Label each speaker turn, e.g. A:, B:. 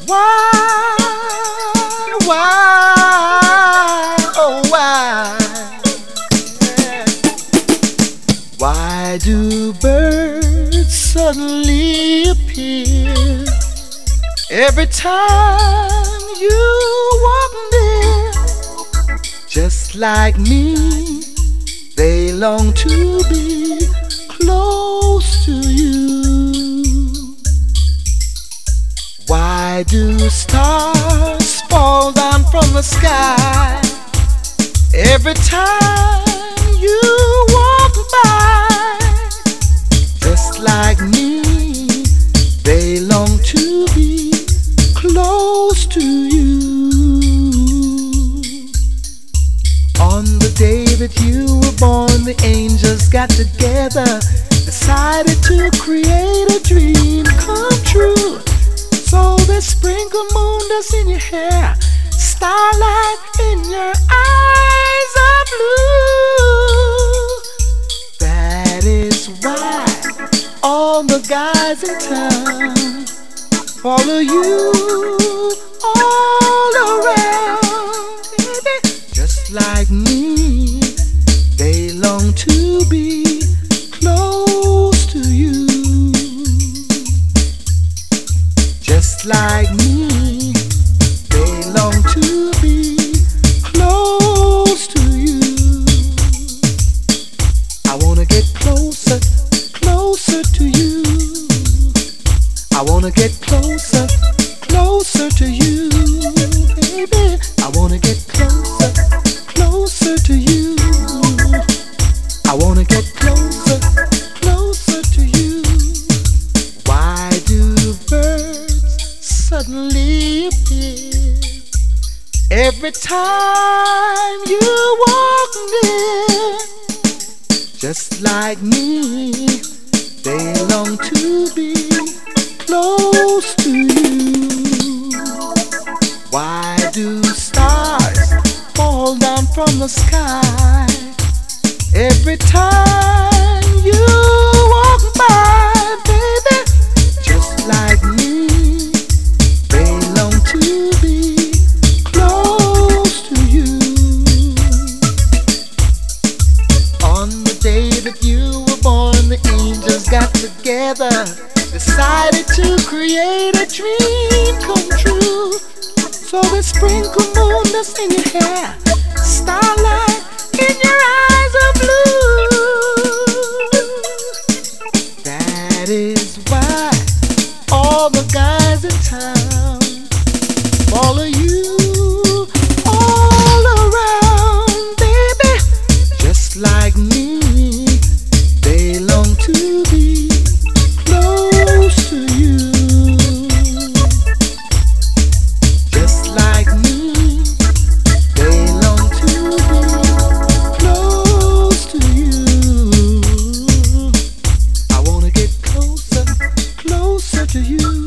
A: Oh why? Yeah. Why do birds suddenly appear every time you walk near? Just like me, they long to be close to you. Why do stars fall down from the sky every time you walk by? Just like me, they long to be close to you. On the day that you were born, the angels got together, decided to create a dream come true. So they sprinkle moon dust in your hair, starlight in your eyes are blue. That is why all the guys in town follow you all around, baby. Just like me, they long to be close to you. Just like me, they long to be close to you. I wanna get closer, closer to you. I wanna get closer, closer to you, baby. I wanna get closer, closer to you. I wanna get closer, closer to you. Why do birds suddenly appear every time you walk near? Just like me, they long to be close to you. Why do stars fall down from the sky every time you walk by, baby? Just like me, they long to be close to you. On the day that you were born, the angels got together, decided to create a dream come true. So they sprinkle moon dust in your hair, starlight in your eyes are blue. That is why all the guys in town follow you all around, baby. Just like me, they long to be close to you. Just like me, they long to be close to you. I wanna get closer, closer to you.